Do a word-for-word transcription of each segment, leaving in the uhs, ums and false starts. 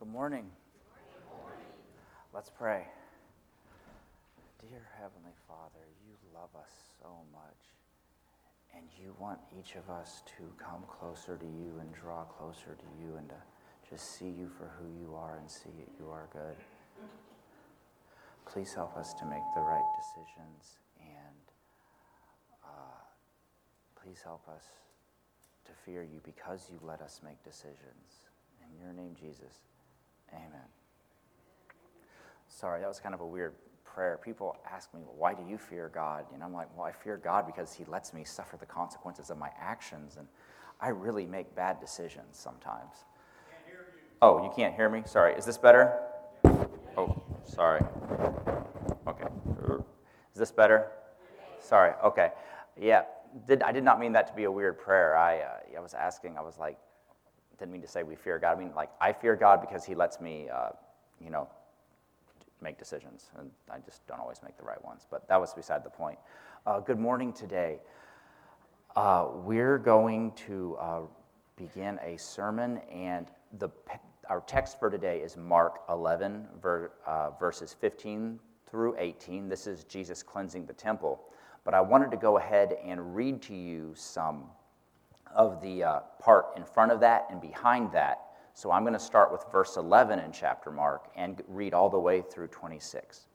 Good morning. Let's pray. Dear Heavenly Father, you love us so much, and you want each of us to come closer to you and draw closer to you and to just see you for who you are and see that you are good. Please help us to make the right decisions, and uh, please help us to fear you because you let us make decisions. In your name, Jesus. Amen. Sorry, that was kind of a weird prayer. People ask me, well, why do you fear God? And I'm like, well, I fear God because he lets me suffer the consequences of my actions, and I really make bad decisions sometimes. Can't hear you. Oh, you can't hear me? Sorry. Is this better? Oh, sorry. Okay. Is this better? Sorry. Okay. Yeah. Did I did not mean that to be a weird prayer. I uh, I was asking, I was like, didn't mean to say we fear God. I mean, like, I fear God because he lets me, uh, you know, make decisions. And I just don't always make the right ones. But that was beside the point. Uh, good morning today. Uh, we're going to uh, begin a sermon, and the our text for today is Mark eleven, ver, uh, verses fifteen through eighteen. This is Jesus cleansing the temple. But I wanted to go ahead and read to you some of the uh, part in front of that and behind that. So I'm going to start with verse eleven in chapter Mark and read all the way through twenty-six.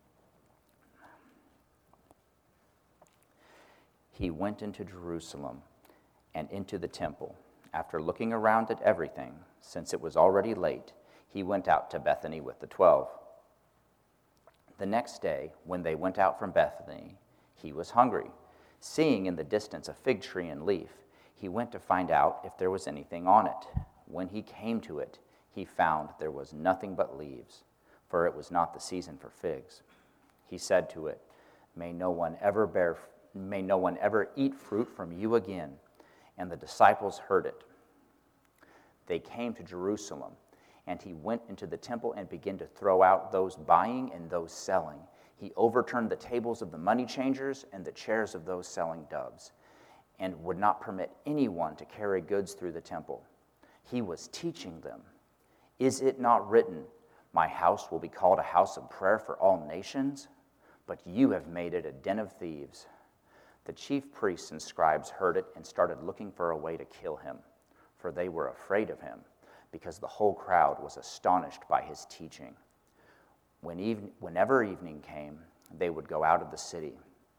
He went into Jerusalem and into the temple. After looking around at everything, since it was already late, he went out to Bethany with the twelve. The next day, when they went out from Bethany, he was hungry. Seeing in the distance a fig tree and leaf, he went to find out if there was anything on it. When he came to it, he found there was nothing but leaves, for it was not the season for figs. He said to it, "May no one ever bear, may no one ever eat fruit from you again." And the disciples heard it. They came to Jerusalem, and he went into the temple and began to throw out those buying and those selling. He overturned the tables of the money changers and the chairs of those selling doves, and would not permit anyone to carry goods through the temple. He was teaching them, "Is it not written, 'My house will be called a house of prayer for all nations'? But you have made it a den of thieves." The chief priests and scribes heard it and started looking for a way to kill him, for they were afraid of him, because the whole crowd was astonished by his teaching. When even, whenever evening came, they would go out of the city.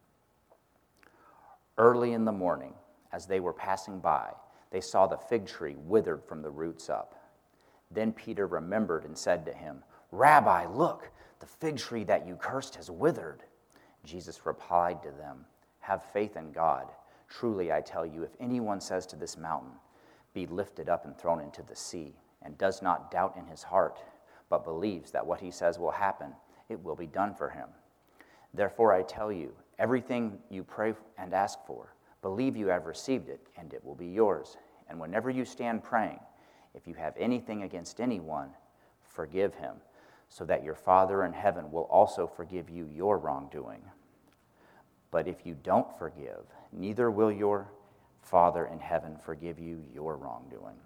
Early in the morning, as they were passing by, they saw the fig tree withered from the roots up. Then Peter remembered and said to him, "Rabbi, look, the fig tree that you cursed has withered." Jesus replied to them, "Have faith in God. Truly I tell you, if anyone says to this mountain, 'Be lifted up and thrown into the sea,' and does not doubt in his heart, but believes that what he says will happen, it will be done for him. Therefore I tell you, everything you pray and ask for, believe you have received it, and it will be yours. And whenever you stand praying, if you have anything against anyone, forgive him, so that your Father in heaven will also forgive you your wrongdoing. But if you don't forgive, neither will your Father in heaven forgive you your wrongdoing."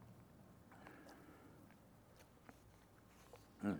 Hmm.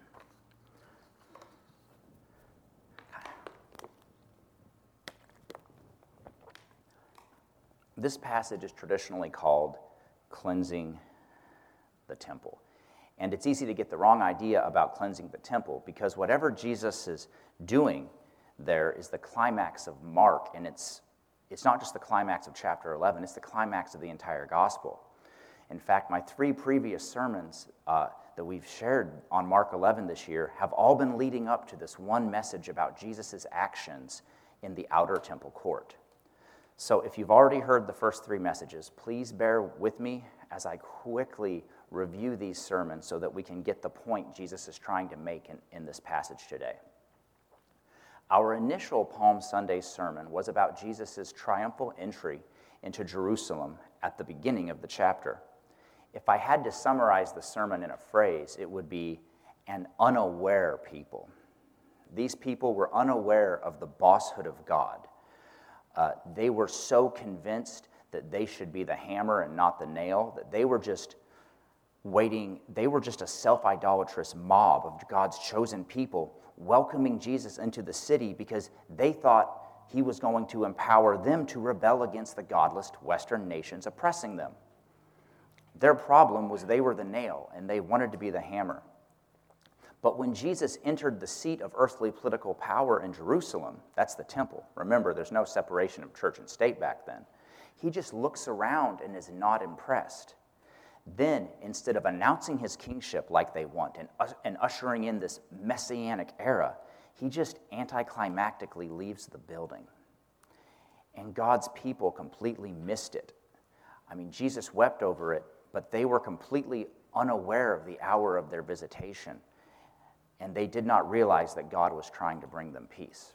This passage is traditionally called cleansing the temple. And it's easy to get the wrong idea about cleansing the temple, because whatever Jesus is doing there is the climax of Mark, and it's it's not just the climax of chapter eleven, it's the climax of the entire gospel. In fact, my three previous sermons uh, that we've shared on Mark eleven this year have all been leading up to this one message about Jesus' actions in the outer temple court. So if you've already heard the first three messages, please bear with me as I quickly review these sermons so that we can get the point Jesus is trying to make in, in this passage today. Our initial Palm Sunday sermon was about Jesus' triumphal entry into Jerusalem at the beginning of the chapter. If I had to summarize the sermon in a phrase, it would be an unaware people. These people were unaware of the bosshood of God. Uh, they were so convinced that they should be the hammer and not the nail, that they were just waiting. They were just a self-idolatrous mob of God's chosen people welcoming Jesus into the city because they thought he was going to empower them to rebel against the godless Western nations oppressing them. Their problem was they were the nail, and they wanted to be the hammer. But when Jesus entered the seat of earthly political power in Jerusalem, that's the temple. Remember, there's no separation of church and state back then. He just looks around and is not impressed. Then, instead of announcing his kingship like they want and, and ushering in this messianic era, he just anticlimactically leaves the building. And God's people completely missed it. I mean, Jesus wept over it, but they were completely unaware of the hour of their visitation, and they did not realize that God was trying to bring them peace.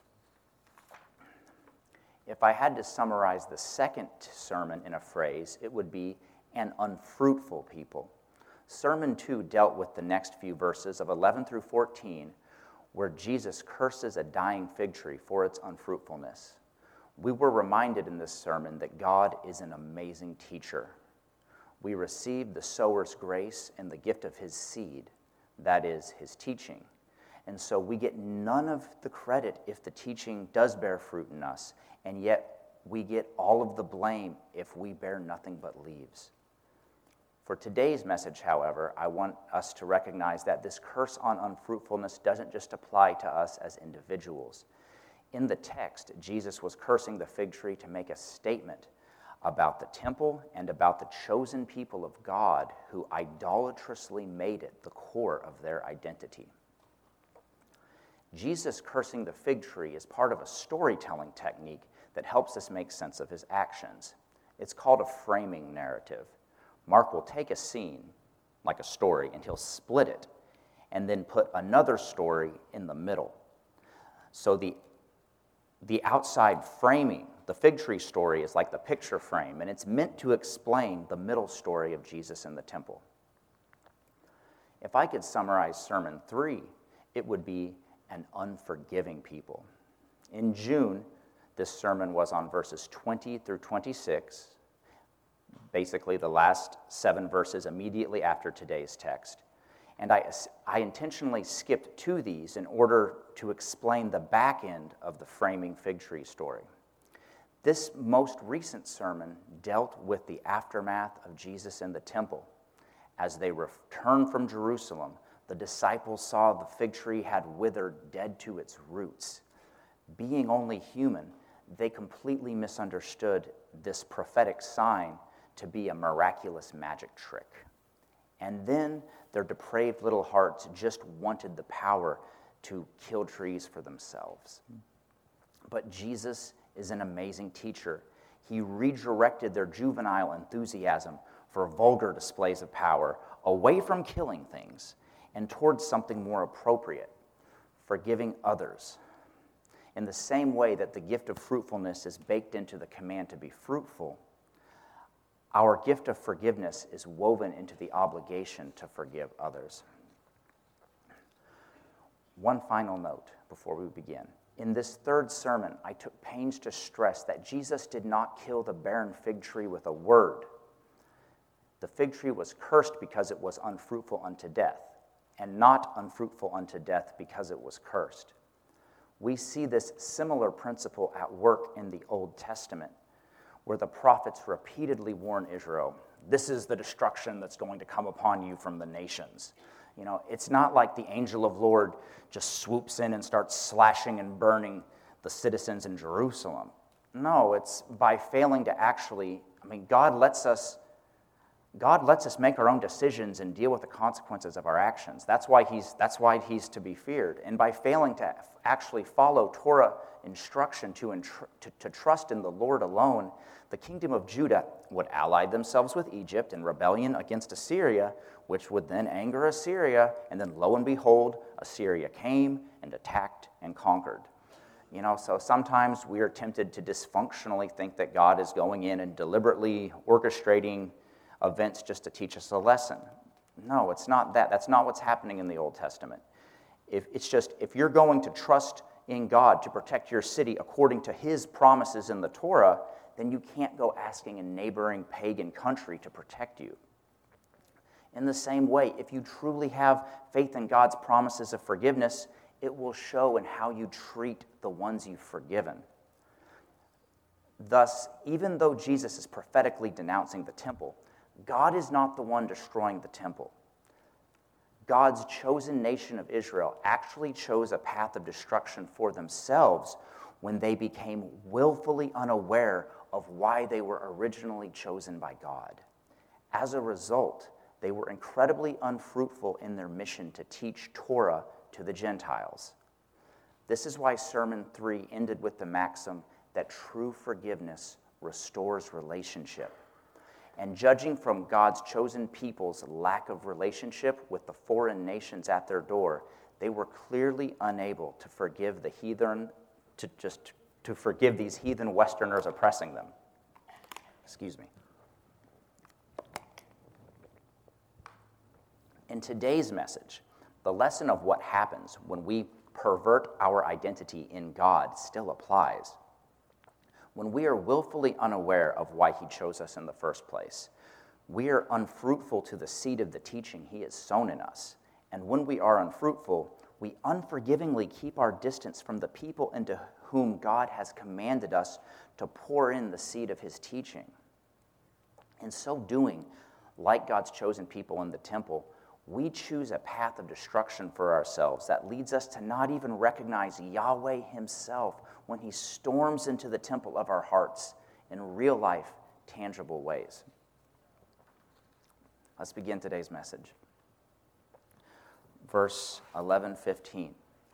If I had to summarize the second sermon in a phrase, it would be an unfruitful people. Sermon two dealt with the next few verses of eleven through fourteen, where Jesus curses a dying fig tree for its unfruitfulness. We were reminded in this sermon that God is an amazing teacher. We receive the sower's grace and the gift of his seed, that is, his teaching. And so we get none of the credit if the teaching does bear fruit in us, and yet we get all of the blame if we bear nothing but leaves. For today's message, however, I want us to recognize that this curse on unfruitfulness doesn't just apply to us as individuals. In the text, Jesus was cursing the fig tree to make a statement about the temple and about the chosen people of God who idolatrously made it the core of their identity. Jesus cursing the fig tree is part of a storytelling technique that helps us make sense of his actions. It's called a framing narrative. Mark will take a scene, like a story, and he'll split it, and then put another story in the middle. So the, the outside framing, the fig tree story, is like the picture frame, and it's meant to explain the middle story of Jesus in the temple. If I could summarize Sermon three, it would be an unforgiving people. In June, this sermon was on verses twenty through twenty-six, basically the last seven verses immediately after today's text. And I, I intentionally skipped to these in order to explain the back end of the framing fig tree story. This most recent sermon dealt with the aftermath of Jesus in the temple. As they returned from Jerusalem, the disciples saw the fig tree had withered, dead to its roots. Being only human, they completely misunderstood this prophetic sign to be a miraculous magic trick. And then their depraved little hearts just wanted the power to kill trees for themselves. But Jesus is an amazing teacher. He redirected their juvenile enthusiasm for vulgar displays of power away from killing things and towards something more appropriate, forgiving others. In the same way that the gift of fruitfulness is baked into the command to be fruitful, our gift of forgiveness is woven into the obligation to forgive others. One final note before we begin. In this third sermon, I took pains to stress that Jesus did not kill the barren fig tree with a word. The fig tree was cursed because it was unfruitful unto death, and not unfruitful unto death because it was cursed. We see this similar principle at work in the Old Testament, where the prophets repeatedly warn Israel, this is the destruction that's going to come upon you from the nations. You know, it's not like the angel of the Lord just swoops in and starts slashing and burning the citizens in Jerusalem. No, it's by failing to actually, I mean, God lets us God lets us make our own decisions and deal with the consequences of our actions. That's why he's, that's why he's to be feared. And by failing to actually follow Torah instruction to, intr- to, to trust in the Lord alone, the kingdom of Judah would ally themselves with Egypt in rebellion against Assyria, which would then anger Assyria, and then lo and behold, Assyria came and attacked and conquered. You know, so sometimes we are tempted to dysfunctionally think that God is going in and deliberately orchestrating events just to teach us a lesson. No, it's not that. That's not what's happening in the Old Testament. If, it's just, if you're going to trust in God to protect your city according to his promises in the Torah, then you can't go asking a neighboring pagan country to protect you. In the same way, if you truly have faith in God's promises of forgiveness, it will show in how you treat the ones you've forgiven. Thus, even though Jesus is prophetically denouncing the temple, God is not the one destroying the temple. God's chosen nation of Israel actually chose a path of destruction for themselves when they became willfully unaware of why they were originally chosen by God. As a result, they were incredibly unfruitful in their mission to teach Torah to the Gentiles. This is why Sermon three ended with the maxim that true forgiveness restores relationship. And judging from God's chosen people's lack of relationship with the foreign nations at their door, they were clearly unable to forgive the heathen, to just to forgive these heathen Westerners oppressing them. Excuse me. In today's message, the lesson of what happens when we pervert our identity in God still applies. When we are willfully unaware of why he chose us in the first place, we are unfruitful to the seed of the teaching he has sown in us. And when we are unfruitful, we unforgivingly keep our distance from the people into whom God has commanded us to pour in the seed of his teaching. In so doing, like God's chosen people in the temple, we choose a path of destruction for ourselves that leads us to not even recognize Yahweh himself when he storms into the temple of our hearts in real life, tangible ways. Let's begin today's message. Verse eleven fifteen.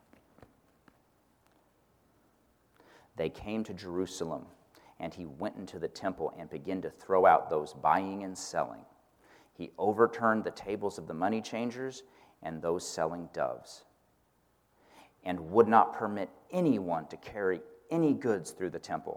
They came to Jerusalem, and he went into the temple and began to throw out those buying and selling. He overturned the tables of the money changers and those selling doves, and would not permit anyone to carry any goods through the temple.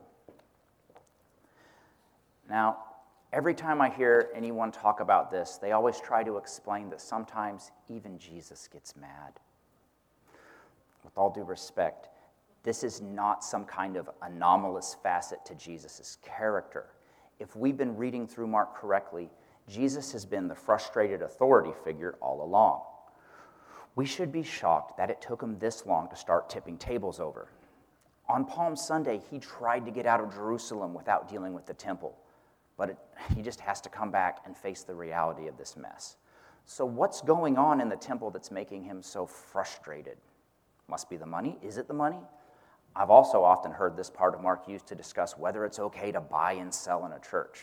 Now, every time I hear anyone talk about this, they always try to explain that sometimes even Jesus gets mad. With all due respect, this is not some kind of anomalous facet to Jesus' character. If we've been reading through Mark correctly, Jesus has been the frustrated authority figure all along. We should be shocked that it took him this long to start tipping tables over. On Palm Sunday, he tried to get out of Jerusalem without dealing with the temple, but it, he just has to come back and face the reality of this mess. So what's going on in the temple that's making him so frustrated? Must be the money? Is it the money? I've also often heard this part of Mark used to discuss whether it's okay to buy and sell in a church.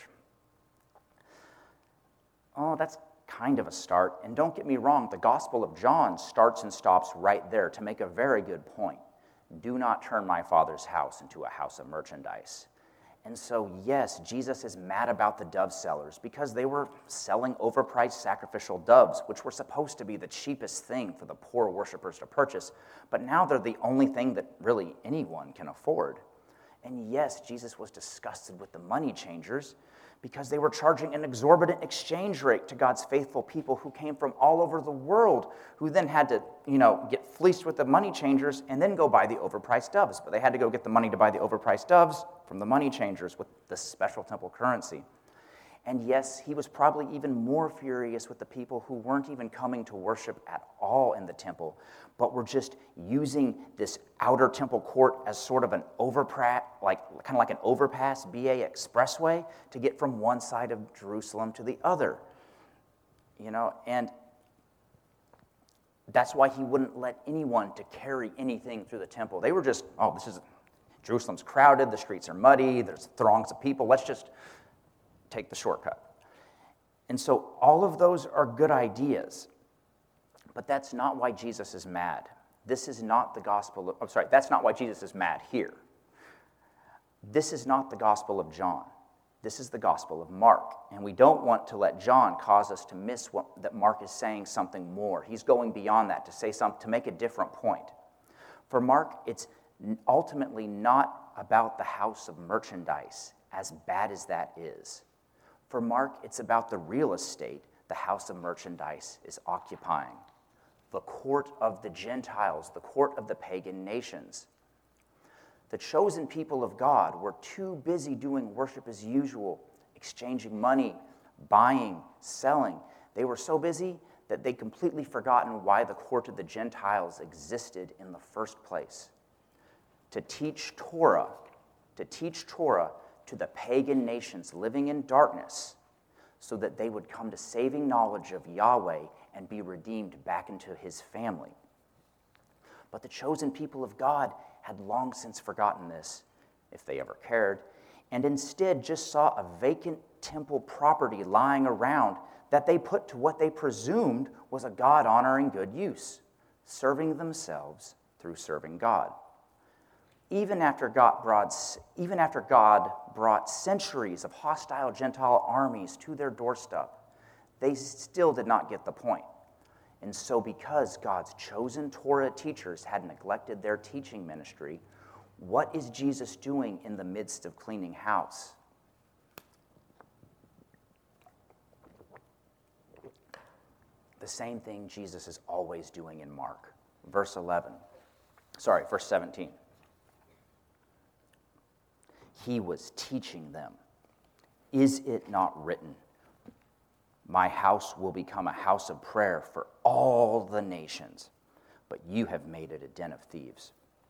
Oh, that's kind of a start. And don't get me wrong, the Gospel of John starts and stops right there to make a very good point. Do not turn my Father's house into a house of merchandise. And so, yes, Jesus is mad about the dove sellers because they were selling overpriced sacrificial doves, which were supposed to be the cheapest thing for the poor worshipers to purchase. But now they're the only thing that really anyone can afford. And yes, Jesus was disgusted with the money changers because they were charging an exorbitant exchange rate to God's faithful people who came from all over the world, who then had to, you know, get fleeced with the money changers and then go buy the overpriced doves. But they had to go get the money to buy the overpriced doves from the money changers with the special temple currency. And yes, he was probably even more furious with the people who weren't even coming to worship at all in the temple, but were just using this outer temple court as sort of an overpass, like kind of like an overpass, B A expressway, to get from one side of Jerusalem to the other. You know, and that's why he wouldn't let anyone to carry anything through the temple. They were just, oh, this is, Jerusalem's crowded, the streets are muddy, there's throngs of people, let's just take the shortcut. And so all of those are good ideas, but that's not why Jesus is mad. This is not the gospel of, I'm sorry, that's not why Jesus is mad here. This is not the gospel of John. This is the gospel of Mark, and we don't want to let John cause us to miss what, that Mark is saying something more. He's going beyond that to say some, to make a different point. For Mark, it's ultimately not about the house of merchandise, as bad as that is. For Mark, it's about the real estate the house of merchandise is occupying, the court of the Gentiles, the court of the pagan nations. The chosen people of God were too busy doing worship as usual, exchanging money, buying, selling. They were so busy that they'd completely forgotten why the court of the Gentiles existed in the first place. To teach Torah, to teach Torah to the pagan nations living in darkness so that they would come to saving knowledge of Yahweh and be redeemed back into his family. But the chosen people of God had long since forgotten this, if they ever cared, and instead just saw a vacant temple property lying around that they put to what they presumed was a God-honoring good use, serving themselves through serving God. Even after God brought, even after God brought centuries of hostile Gentile armies to their doorstep, they still did not get the point. And so because God's chosen Torah teachers had neglected their teaching ministry, what is Jesus doing in the midst of cleaning house? The same thing Jesus is always doing in Mark. Verse eleven. Sorry, verse seventeen. He was teaching them. Is it not written, my house will become a house of prayer for all the nations, but you have made it a den of thieves.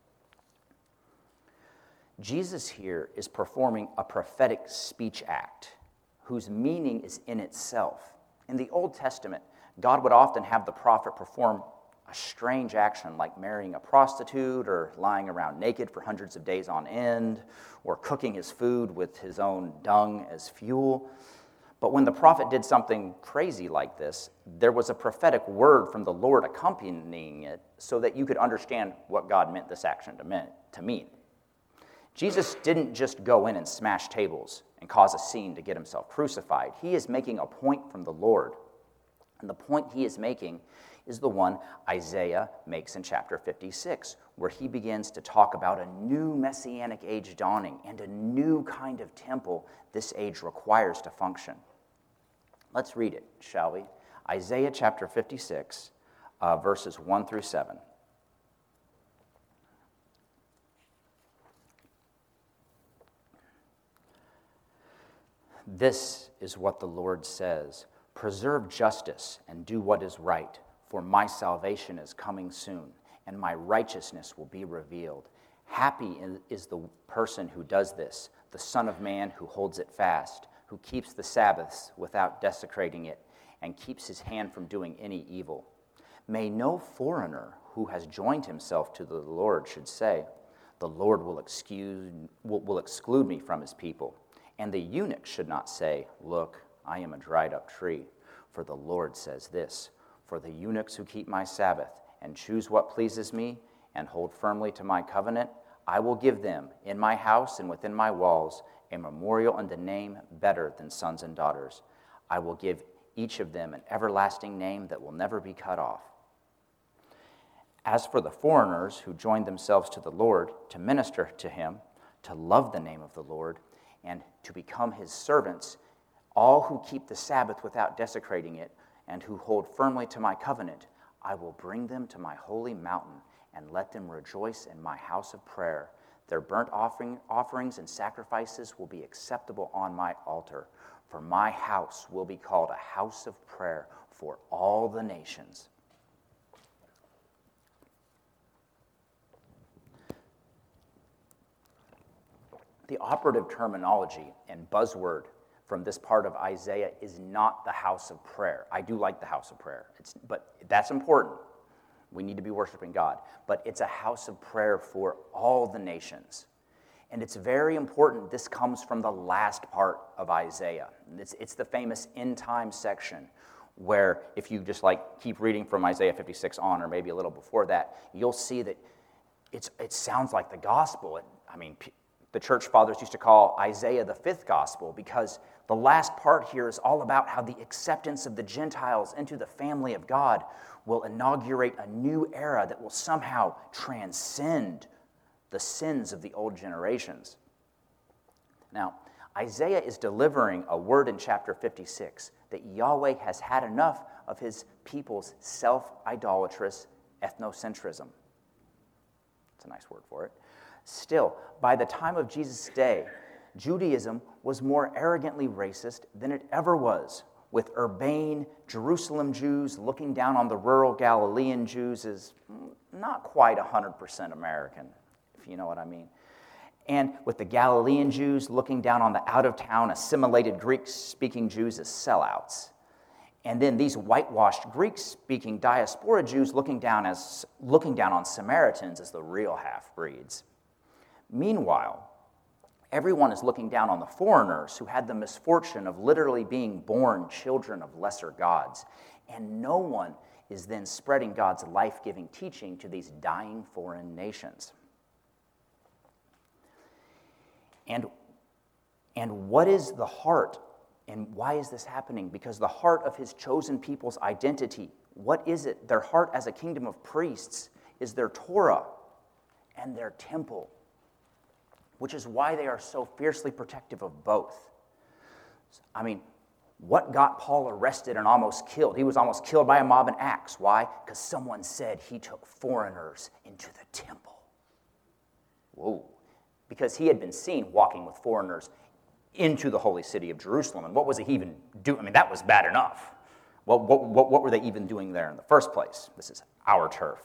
Jesus here is performing a prophetic speech act whose meaning is in itself. In the Old Testament, God would often have the prophet perform a strange action like marrying a prostitute or lying around naked for hundreds of days on end or cooking his food with his own dung as fuel. But when the prophet did something crazy like this, there was a prophetic word from the Lord accompanying it so that you could understand what God meant this action to mean. Jesus didn't just go in and smash tables and cause a scene to get himself crucified. He is making a point from the Lord. And the point he is making is the one Isaiah makes in chapter fifty-six, where he begins to talk about a new messianic age dawning and a new kind of temple this age requires to function. Let's read it, shall we? Isaiah chapter fifty-six, uh, verses one through seven. This is what the Lord says. Preserve justice and do what is right, for my salvation is coming soon, and my righteousness will be revealed. Happy is the person who does this, the Son of Man who holds it fast, who keeps the Sabbaths without desecrating it, and keeps his hand from doing any evil. May no foreigner who has joined himself to the Lord should say, the Lord will excuse, will, will exclude me from his people. And the eunuch should not say, look, I am a dried-up tree. For the Lord says this, for the eunuchs who keep my Sabbath and choose what pleases me and hold firmly to my covenant, I will give them in my house and within my walls a memorial and a name better than sons and daughters. I will give each of them an everlasting name that will never be cut off. As for the foreigners who join themselves to the Lord to minister to him, to love the name of the Lord, and to become his servants, all who keep the Sabbath without desecrating it, and who hold firmly to my covenant, I will bring them to my holy mountain and let them rejoice in my house of prayer. Their burnt offering, offerings and sacrifices will be acceptable on my altar, for my house will be called a house of prayer for all the nations. The operative terminology and buzzword from this part of Isaiah is not the house of prayer. I do like the house of prayer, it's, but that's important. We need to be worshiping God. But it's a house of prayer for all the nations. And it's very important. This comes from the last part of Isaiah. It's, it's the famous end time section where if you just like keep reading from Isaiah fifty-six on, or maybe a little before that, you'll see that it's, it sounds like the gospel. It, I mean, the church fathers used to call Isaiah the fifth gospel because the last part here is all about how the acceptance of the Gentiles into the family of God will inaugurate a new era that will somehow transcend the sins of the old generations. Now, Isaiah is delivering a word in chapter fifty-six that Yahweh has had enough of his people's self-idolatrous ethnocentrism. That's a nice word for it. Still, by the time of Jesus' day, Judaism was more arrogantly racist than it ever was, with urbane Jerusalem Jews looking down on the rural Galilean Jews is not quite one hundred percent American, if you know what I mean. And with the Galilean Jews looking down on the out-of-town assimilated Greek-speaking Jews as sellouts. And then these whitewashed Greek-speaking diaspora Jews looking down as looking down on Samaritans as the real half-breeds. Meanwhile, everyone is looking down on the foreigners who had the misfortune of literally being born children of lesser gods. And no one is then spreading God's life-giving teaching to these dying foreign nations. And, and what is the heart, and why is this happening? Because the heart of his chosen people's identity, what is it? Their heart as a kingdom of priests is their Torah and their temple, which is why they are so fiercely protective of both. I mean, what got Paul arrested and almost killed? He was almost killed by a mob in Acts. Why? Because someone said he took foreigners into the temple. Whoa. Because he had been seen walking with foreigners into the holy city of Jerusalem. And what was he even doing? I mean, that was bad enough. Well, what, what, what were they even doing there in the first place? This is our turf.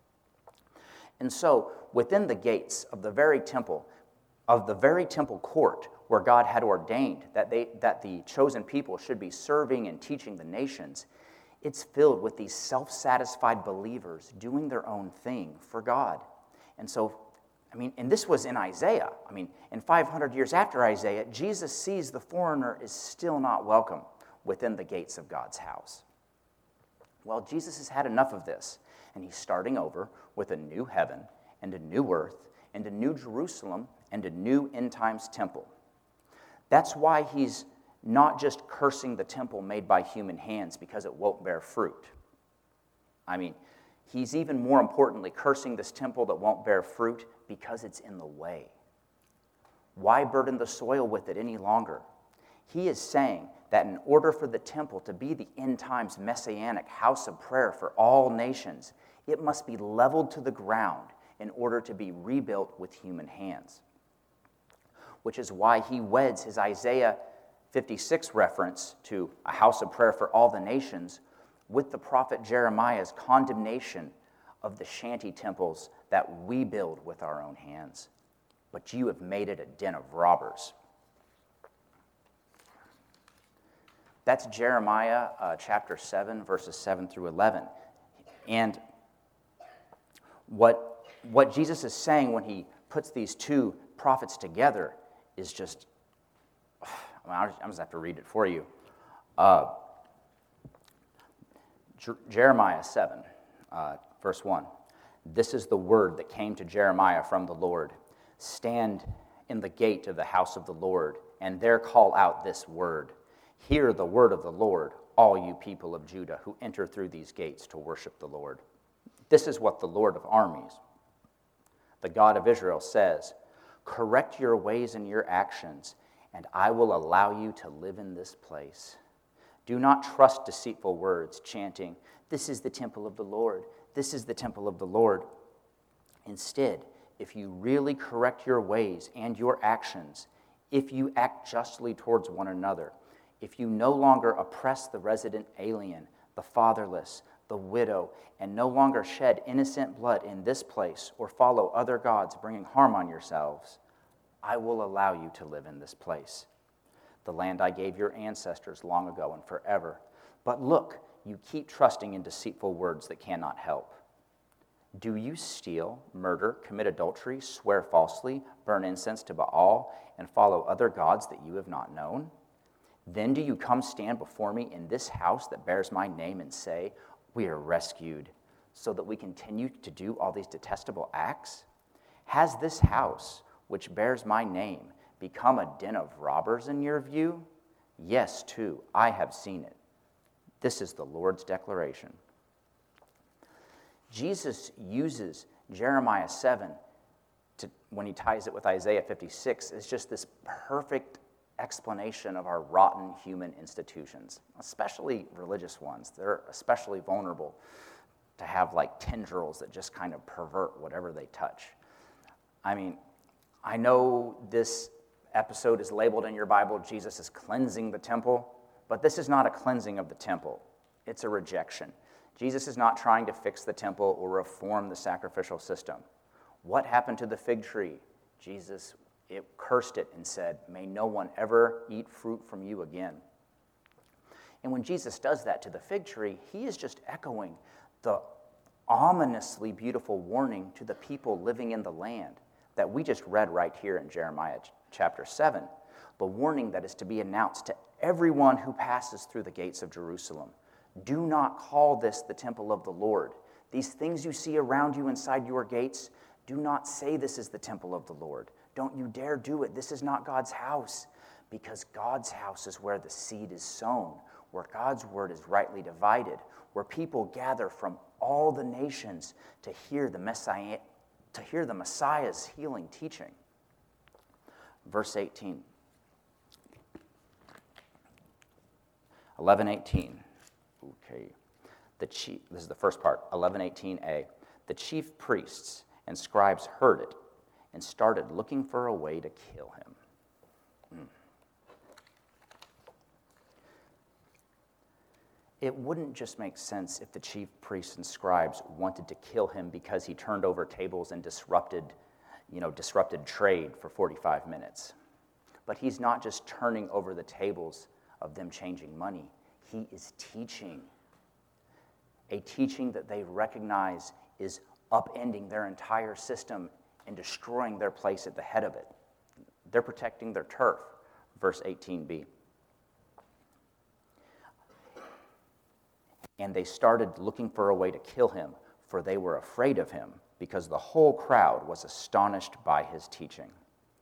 And so, within the gates of the very temple, of the very temple court where God had ordained that, they, that the chosen people should be serving and teaching the nations, it's filled with these self-satisfied believers doing their own thing for God. And so, I mean, and this was in Isaiah. I mean, in five hundred years after Isaiah, Jesus sees the foreigner is still not welcome within the gates of God's house. Well, Jesus has had enough of this, and he's starting over with a new heaven and a new earth and a new Jerusalem and a new end times temple. That's why he's not just cursing the temple made by human hands because it won't bear fruit. I mean, he's even more importantly cursing this temple that won't bear fruit because it's in the way. Why burden the soil with it any longer? He is saying that in order for the temple to be the end times messianic house of prayer for all nations, it must be leveled to the ground in order to be rebuilt with human hands. Which is why he weds his Isaiah fifty-six reference to a house of prayer for all the nations with the prophet Jeremiah's condemnation of the shanty temples that we build with our own hands. But you have made it a den of robbers. That's Jeremiah uh, chapter seven, verses seven through eleven. And what, what Jesus is saying when he puts these two prophets together is just, I mean, I'm just going to have to read it for you. Uh, Jer- Jeremiah seven, uh, verse one. This is the word that came to Jeremiah from the Lord. Stand in the gate of the house of the Lord, and there call out this word. Hear the word of the Lord, all you people of Judah who enter through these gates to worship the Lord. This is what the Lord of armies, the God of Israel, says. Correct your ways and your actions, and I will allow you to live in this place. Do not trust deceitful words, chanting, "This is the temple of the Lord. This is the temple of the Lord." Instead, if you really correct your ways and your actions, if you act justly towards one another, if you no longer oppress the resident alien, the fatherless, the widow, and no longer shed innocent blood in this place or follow other gods bringing harm on yourselves, I will allow you to live in this place, the land I gave your ancestors long ago and forever. But look, you keep trusting in deceitful words that cannot help. Do you steal, murder, commit adultery, swear falsely, burn incense to Baal, and follow other gods that you have not known? Then do you come stand before me in this house that bears my name and say, "We are rescued," so that we continue to do all these detestable acts? Has this house, which bears my name, become a den of robbers in your view? Yes, too, I have seen it. This is the Lord's declaration. Jesus uses Jeremiah seven to, when he ties it with Isaiah fifty-six, is just this perfect explanation of our rotten human institutions, especially religious ones. They're especially vulnerable to have like tendrils that just kind of pervert whatever they touch. I mean, I know this episode is labeled in your Bible, Jesus is cleansing the temple, But this is not a cleansing of the temple. It's a rejection. Jesus is not trying to fix the temple or reform the sacrificial system. What happened to the fig tree? Jesus it cursed it and said, "May no one ever eat fruit from you again." And when Jesus does that to the fig tree, he is just echoing the ominously beautiful warning to the people living in the land that we just read right here in Jeremiah chapter seven. The warning that is to be announced to everyone who passes through the gates of Jerusalem. Do not call this the temple of the Lord. These things you see around you inside your gates, do not say this is the temple of the Lord. Don't you dare do it. This is not God's house, because God's house is where the seed is sown, where God's word is rightly divided, where people gather from all the nations to hear the Messiah, to hear the Messiah's healing teaching. Verse eighteen. eleven eighteen. Okay. The chief, this is the first part, eleven eighteen a. The chief priests and scribes heard it and started looking for a way to kill him. Mm. It wouldn't just make sense if the chief priests and scribes wanted to kill him because he turned over tables and disrupted, you know, disrupted trade for forty-five minutes. But he's not just turning over the tables of them changing money. He is teaching. A teaching that they recognize is upending their entire system and destroying their place at the head of it. They're protecting their turf. Verse eighteen b. And they started looking for a way to kill him, for they were afraid of him, because the whole crowd was astonished by his teaching.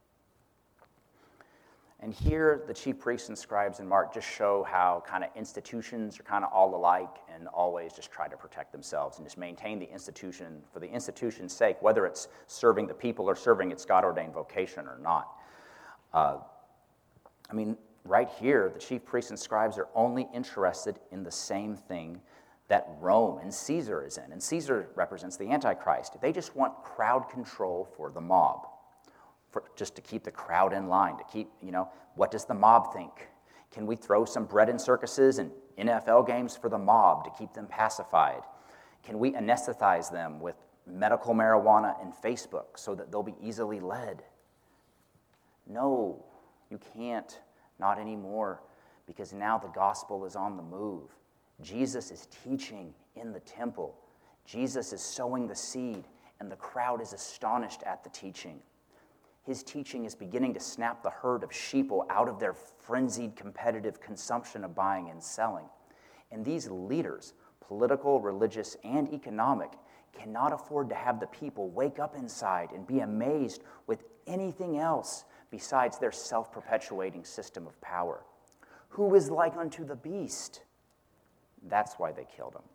And here, the chief priests and scribes in Mark just show how kind of institutions are kind of all alike and always just try to protect themselves and just maintain the institution for the institution's sake, whether it's serving the people or serving its God-ordained vocation or not. Uh, I mean, right here, the chief priests and scribes are only interested in the same thing that Rome and Caesar is in. And Caesar represents the Antichrist. They just want crowd control for the mob. For, just to keep the crowd in line, to keep, you know, what does the mob think? Can we throw some bread in circuses and N F L games for the mob to keep them pacified? Can we anesthetize them with medical marijuana and Facebook so that they'll be easily led? No, you can't, not anymore, because now the gospel is on the move. Jesus is teaching in the temple. Jesus is sowing the seed, and the crowd is astonished at the teaching. His teaching is beginning to snap the herd of sheeple out of their frenzied competitive consumption of buying and selling. And these leaders, political, religious, and economic, cannot afford to have the people wake up inside and be amazed with anything else besides their self-perpetuating system of power. Who is like unto the beast? That's why they killed him.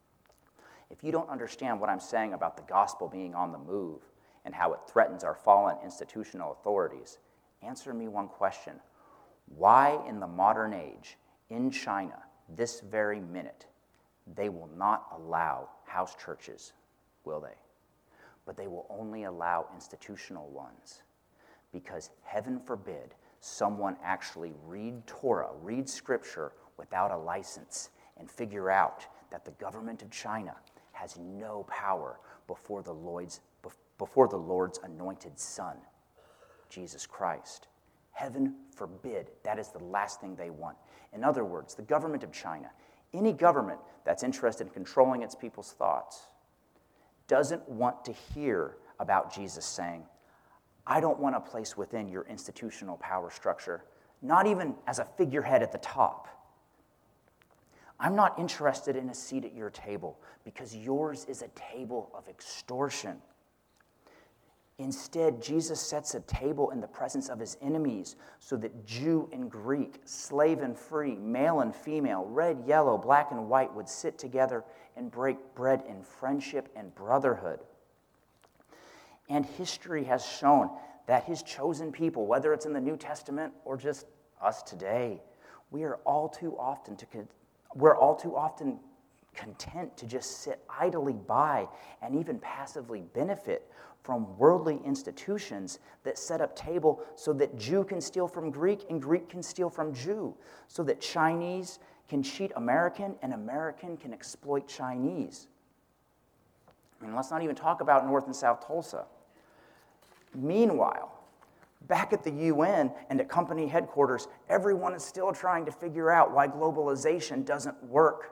If you don't understand what I'm saying about the gospel being on the move, and how it threatens our fallen institutional authorities, answer me one question. Why in the modern age, in China, this very minute, they will not allow house churches, will they? But they will only allow institutional ones. Because heaven forbid someone actually read Torah, read Scripture without a license and figure out that the government of China has no power before the Lord's before the Lord's anointed Son, Jesus Christ. Heaven forbid. That is the last thing they want. In other words, the government of China, any government that's interested in controlling its people's thoughts, doesn't want to hear about Jesus saying, I don't want a place within your institutional power structure, not even as a figurehead at the top. I'm not interested in a seat at your table because yours is a table of extortion. Instead, Jesus sets a table in the presence of his enemies so that Jew and Greek, slave and free, male and female, red, yellow, black, and white would sit together and break bread in friendship and brotherhood. And history has shown that his chosen people, whether it's in the New Testament or just us today, we are all too often to we're all too often content to just sit idly by and even passively benefit from worldly institutions that set up table so that Jew can steal from Greek and Greek can steal from Jew, so that Chinese can cheat American and American can exploit Chinese. I mean, let's not even talk about North and South Tulsa. Meanwhile, back at the U N and at company headquarters, everyone is still trying to figure out why globalization doesn't work.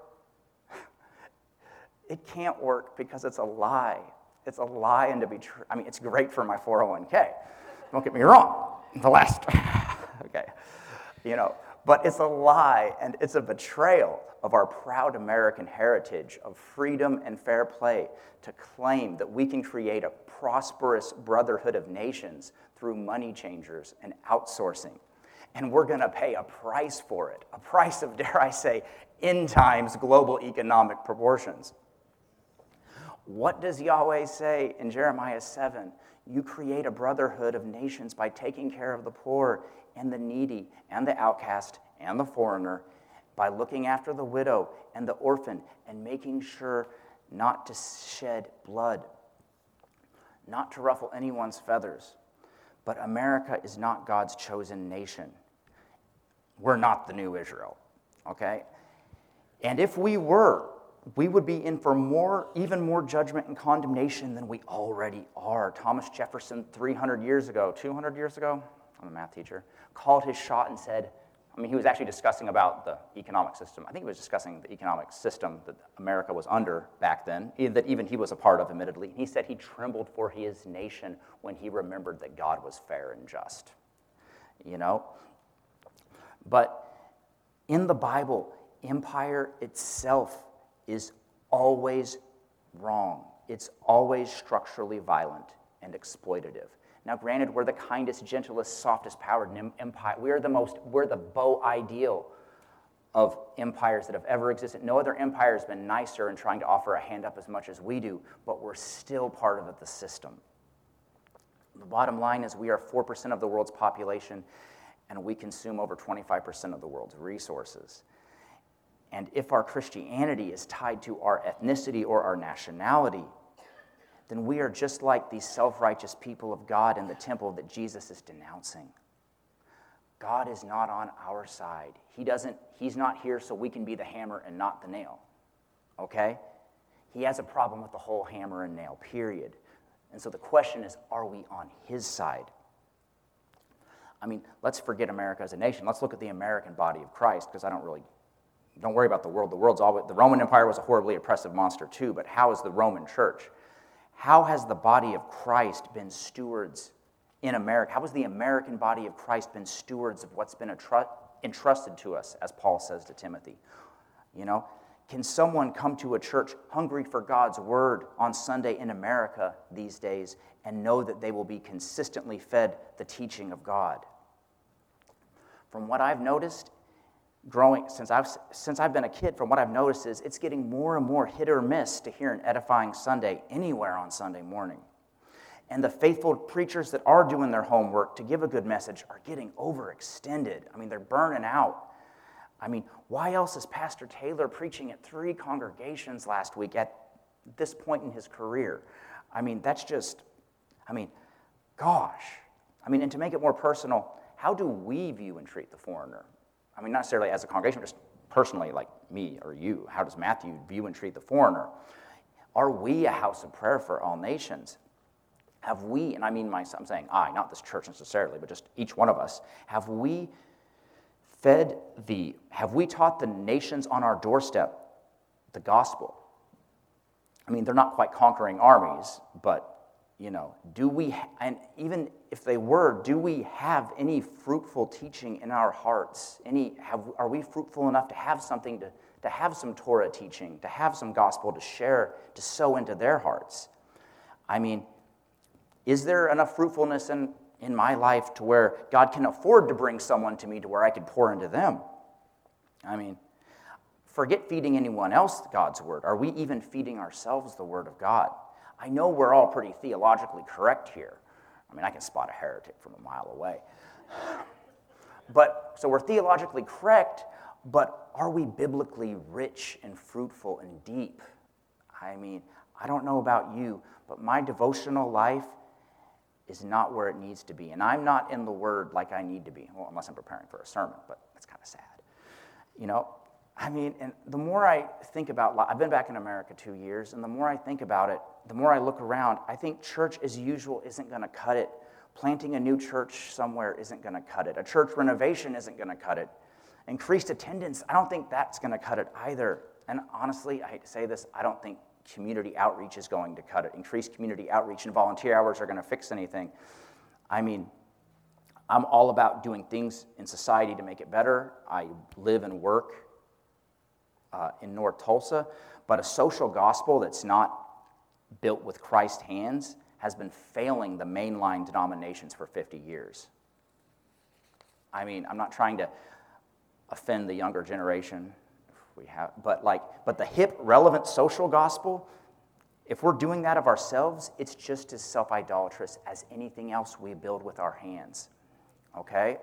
It can't work because it's a lie. It's a lie, and to be true, I mean, it's great for my four oh one k. Don't get me wrong. The last, okay, you know, but it's a lie, and it's a betrayal of our proud American heritage of freedom and fair play to claim that we can create a prosperous brotherhood of nations through money changers and outsourcing. And we're going to pay a price for it, a price of, dare I say, end times global economic proportions. What does Yahweh say in Jeremiah seven? You create a brotherhood of nations by taking care of the poor and the needy and the outcast and the foreigner, by looking after the widow and the orphan and making sure not to shed blood, not to ruffle anyone's feathers. But America is not God's chosen nation. We're not the new Israel, okay? And if we were, we would be in for more, even more judgment and condemnation than we already are. Thomas Jefferson, three hundred years ago, two hundred years ago, I'm a math teacher, called his shot and said, I mean, he was actually discussing about the economic system. I think he was discussing the economic system that America was under back then, that even he was a part of, admittedly. He said he trembled for his nation when he remembered that God was fair and just, you know? But in the Bible, empire itself is always wrong. It's always structurally violent and exploitative. Now, granted, we're the kindest, gentlest, softest powered empire. We are the most, we're the beau ideal of empires that have ever existed. No other empire has been nicer in trying to offer a hand up as much as we do, but we're still part of the system. The bottom line is we are four percent of the world's population, and we consume over twenty-five percent of the world's resources. And if our Christianity is tied to our ethnicity or our nationality, then we are just like these self-righteous people of God in the temple that Jesus is denouncing. God is not on our side. He doesn't, he's not here so we can be the hammer and not the nail, okay? He has a problem with the whole hammer and nail, period. And so the question is, are we on his side? I mean, let's forget America as a nation. Let's look at the American body of Christ, because I don't really, don't worry about the world. The world's always, the Roman Empire was a horribly oppressive monster too, but how is the Roman church? How has the body of Christ been stewards in America? How has the American body of Christ been stewards of what's been entrusted to us, as Paul says to Timothy? You know, can someone come to a church hungry for God's word on Sunday in America these days and know that they will be consistently fed the teaching of God? From what I've noticed, growing since I've since I've been a kid, from what I've noticed is it's getting more and more hit or miss to hear an edifying Sunday anywhere on Sunday morning. And the faithful preachers that are doing their homework to give a good message are getting overextended. I mean, they're burning out. I mean, why else is Pastor Taylor preaching at three congregations last week at this point in his career? I mean, that's just, I mean, gosh. I mean, and to make it more personal, how do we view and treat the foreigner? I mean, not necessarily as a congregation, but just personally, like me or you. How does Matthew view and treat the foreigner? Are we a house of prayer for all nations? Have we, and I mean myself, I'm saying I, not this church necessarily, but just each one of us, have we fed the, have we taught the nations on our doorstep the gospel? I mean, they're not quite conquering armies, but you know, do we, and even if they were, do we have any fruitful teaching in our hearts? Any, have, are we fruitful enough to have something to, to have some Torah teaching, to have some gospel to share, to sow into their hearts? I mean, is there enough fruitfulness in, in my life to where God can afford to bring someone to me to where I could pour into them? I mean, forget feeding anyone else God's word. Are we even feeding ourselves the word of God? I know we're all pretty theologically correct here. I mean, I can spot a heretic from a mile away. But, so we're theologically correct, but are we biblically rich and fruitful and deep? I mean, I don't know about you, but my devotional life is not where it needs to be. And I'm not in the Word like I need to be, well, unless I'm preparing for a sermon, but that's kind of sad. You know, I mean, and the more I think about, I've been back in America two years, and the more I think about it, the more I look around, I think church as usual isn't going to cut it. Planting a new church somewhere isn't going to cut it. A church renovation isn't going to cut it. Increased attendance, I don't think that's going to cut it either. And honestly, I hate to say this, I don't think community outreach is going to cut it. Increased community outreach and volunteer hours are going to fix anything. I mean, I'm all about doing things in society to make it better. I live and work uh, in North Tulsa, but a social gospel that's not built with Christ's hands has been failing the mainline denominations for fifty years. I mean, I'm not trying to offend the younger generation, if we have, but like, but the hip, relevant social gospel, if we're doing that of ourselves, it's just as self-idolatrous as anything else we build with our hands. Okay?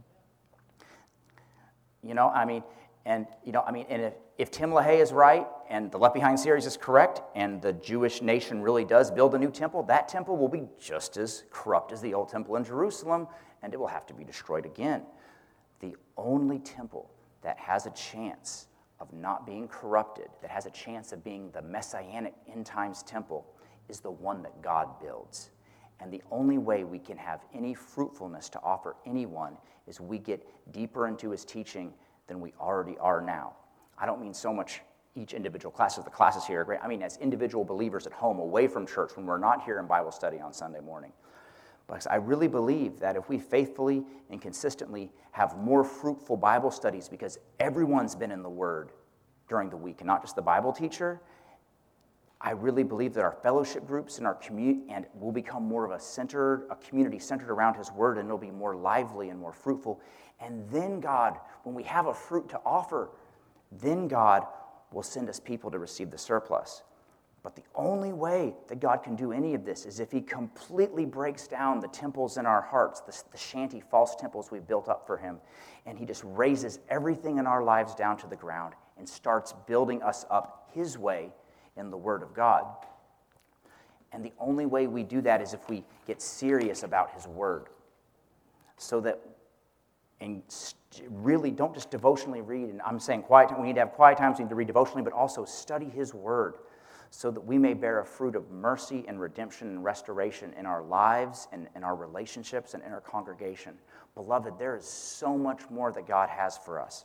You know, I mean, and you know, I mean, and if, if Tim LaHaye is right, and the Left Behind series is correct, and the Jewish nation really does build a new temple, that temple will be just as corrupt as the old temple in Jerusalem, and it will have to be destroyed again. The only temple that has a chance of not being corrupted, that has a chance of being the messianic end times temple, is the one that God builds. And the only way we can have any fruitfulness to offer anyone is we get deeper into his teaching than we already are now. I don't mean so much each individual class, as the classes here are great. I mean as individual believers at home, away from church, when we're not here in Bible study on Sunday morning. But I really believe that if we faithfully and consistently have more fruitful Bible studies, because everyone's been in the Word during the week, and not just the Bible teacher, I really believe that our fellowship groups and our community, and will become more of a centered, a community centered around His Word, and it'll be more lively and more fruitful. And then God, when we have a fruit to offer, then God will send us people to receive the surplus. But the only way that God can do any of this is if He completely breaks down the temples in our hearts, the, the shanty false temples we've built up for Him, and He just raises everything in our lives down to the ground and starts building us up His way in the Word of God. And the only way we do that is if we get serious about His Word, so that, and really don't just devotionally read, and I'm saying quiet time, we need to have quiet times, we need to read devotionally, but also study His Word, so that we may bear a fruit of mercy and redemption and restoration in our lives and in our relationships and in our congregation. Beloved, there is so much more that God has for us.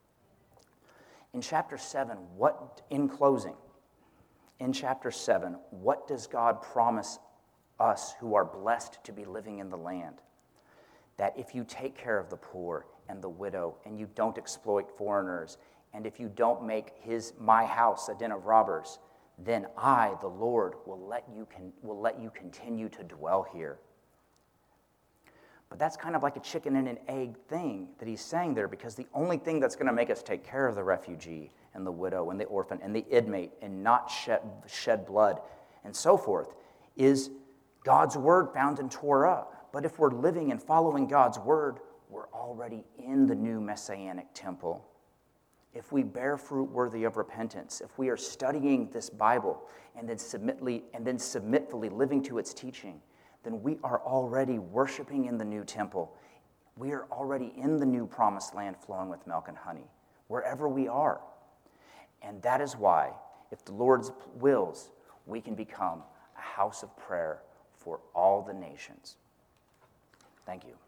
In chapter seven, what, in closing, in chapter seven, what does God promise us who are blessed to be living in the land? That if you take care of the poor and the widow, and you don't exploit foreigners, and if you don't make his my house a den of robbers, then I, the Lord, will let you con- will let you continue to dwell here. But that's kind of like a chicken and an egg thing that he's saying there, because the only thing that's going to make us take care of the refugee and the widow and the orphan and the inmate and not shed, shed blood and so forth is God's word found in Torah. But if we're living and following God's word, we're already in the new messianic temple. If we bear fruit worthy of repentance, if we are studying this Bible and then submitly and then submitfully living to its teaching, then we are already worshiping in the new temple. We are already in the new promised land flowing with milk and honey, wherever we are. And that is why, if the Lord wills, we can become a house of prayer for all the nations. Thank you.